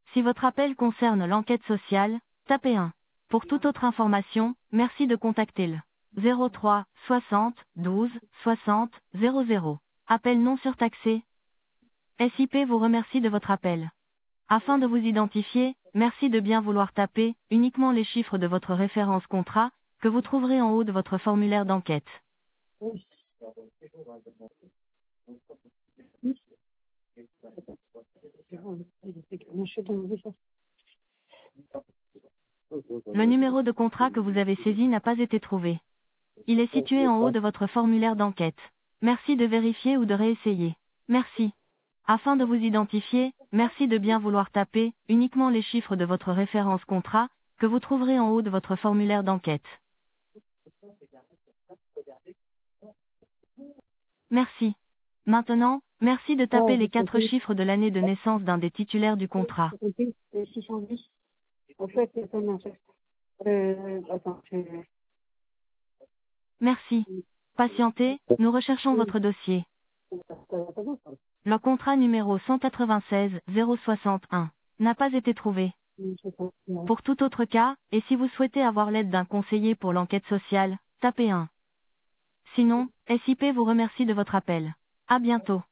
Si votre appel concerne l'enquête sociale, tapez 1. Pour toute autre information, merci de contacter le 03 60 12 60 00. Appel non surtaxé. SIP vous remercie de votre appel. Afin de vous identifier, merci de bien vouloir taper uniquement les chiffres de votre référence contrat, que vous trouverez en haut de votre formulaire d'enquête. Le numéro de contrat que vous avez saisi n'a pas été trouvé. Il est situé en haut de votre formulaire d'enquête. Merci de vérifier ou de réessayer. Merci. Afin de vous identifier, merci de bien vouloir taper uniquement les chiffres de votre référence contrat, que vous trouverez en haut de votre formulaire d'enquête. Merci. Maintenant, merci de taper les 4 chiffres de l'année de naissance d'un des titulaires du contrat. 610. En fait, attends, Merci. Patientez, nous recherchons votre dossier. Le contrat numéro 196 061 n'a pas été trouvé. Pour tout autre cas, et si vous souhaitez avoir l'aide d'un conseiller pour l'enquête sociale, tapez 1. Sinon, SIP vous remercie de votre appel. À bientôt.